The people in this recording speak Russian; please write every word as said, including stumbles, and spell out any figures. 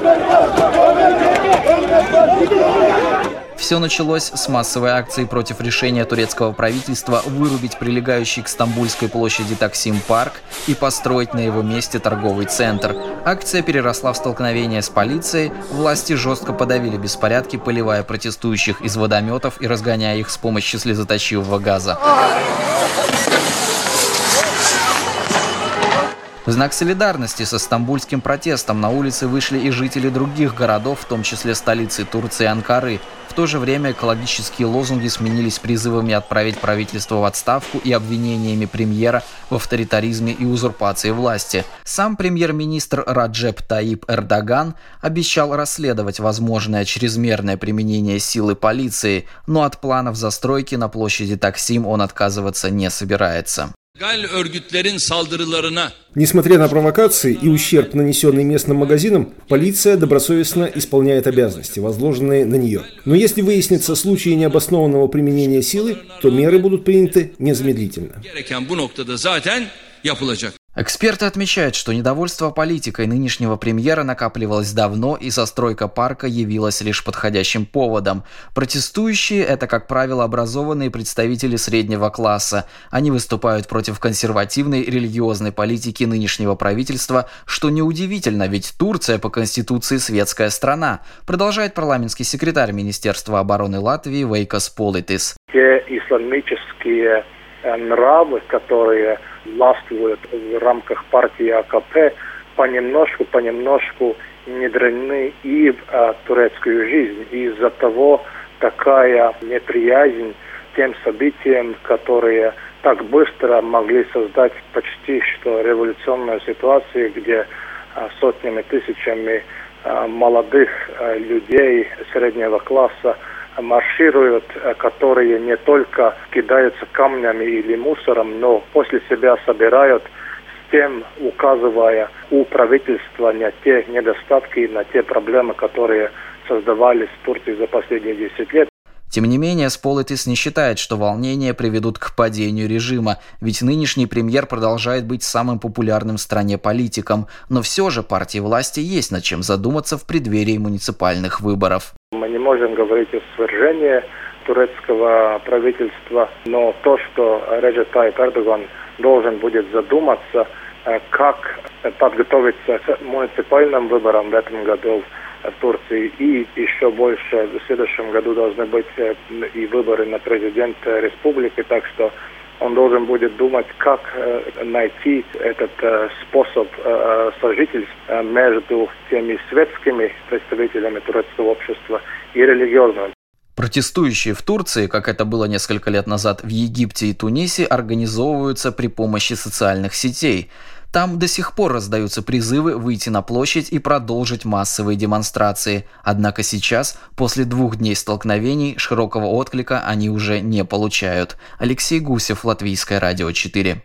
Все началось с массовой акции против решения турецкого правительства вырубить прилегающий к Стамбульской площади Таксим-парк и построить на его месте торговый центр. Акция переросла в столкновение с полицией, власти жестко подавили беспорядки, поливая протестующих из водометов и разгоняя их с помощью слезоточивого газа. В знак солидарности со стамбульским протестом на улицы вышли и жители других городов, в том числе столицы Турции Анкары. В то же время экологические лозунги сменились призывами отправить правительство в отставку и обвинениями премьера в авторитаризме и узурпации власти. Сам премьер-министр Раджеп Таип Эрдоган обещал расследовать возможное чрезмерное применение силы полиции, но от планов застройки на площади Таксим он отказываться не собирается. Несмотря на провокации и ущерб, нанесенный местным магазинам, полиция добросовестно исполняет обязанности, возложенные на нее. Но если выяснится случаи необоснованного применения силы, то меры будут приняты незамедлительно. Эксперты отмечают, что недовольство политикой нынешнего премьера накапливалось давно, и застройка парка явилась лишь подходящим поводом. Протестующие – это, как правило, образованные представители среднего класса. Они выступают против консервативной религиозной политики нынешнего правительства, что неудивительно, ведь Турция по конституции светская страна, продолжает парламентский секретарь Министерства обороны Латвии Вейкас Политис. Те исламические нравы, которые властвуют в рамках партии АКП, понемножку, понемножку внедрены и в а, турецкую жизнь. И из-за того такая неприязнь тем событиям, которые так быстро могли создать почти что революционную ситуацию, где а, сотнями, тысячами а, молодых а, людей среднего класса маршируют, которые не только кидаются камнями или мусором, но после себя собирают, с тем указывая у правительства на те недостатки, на те проблемы, которые создавались в Турции за последние десять лет. Тем не менее, Сполитис не считает, что волнения приведут к падению режима, ведь нынешний премьер продолжает быть самым популярным в стране политиком. Но все же партии власти есть над чем задуматься в преддверии муниципальных выборов. Мы не можем говорить о свержении турецкого правительства, но то, что Реджеп Таип Эрдоган должен будет задуматься, как подготовиться к муниципальным выборам в этом году в Турции, и еще больше в следующем году должны быть и выборы на президента республики, так что он должен будет думать, как найти этот способ сожительства между теми светскими представителями турецкого общества и религиозными. Протестующие в Турции, как это было несколько лет назад в Египте и Тунисе, организовываются при помощи социальных сетей. Там до сих пор раздаются призывы выйти на площадь и продолжить массовые демонстрации. Однако сейчас, после двух дней столкновений, широкого отклика они уже не получают. Алексей Гусев, Латвийское радио четыре.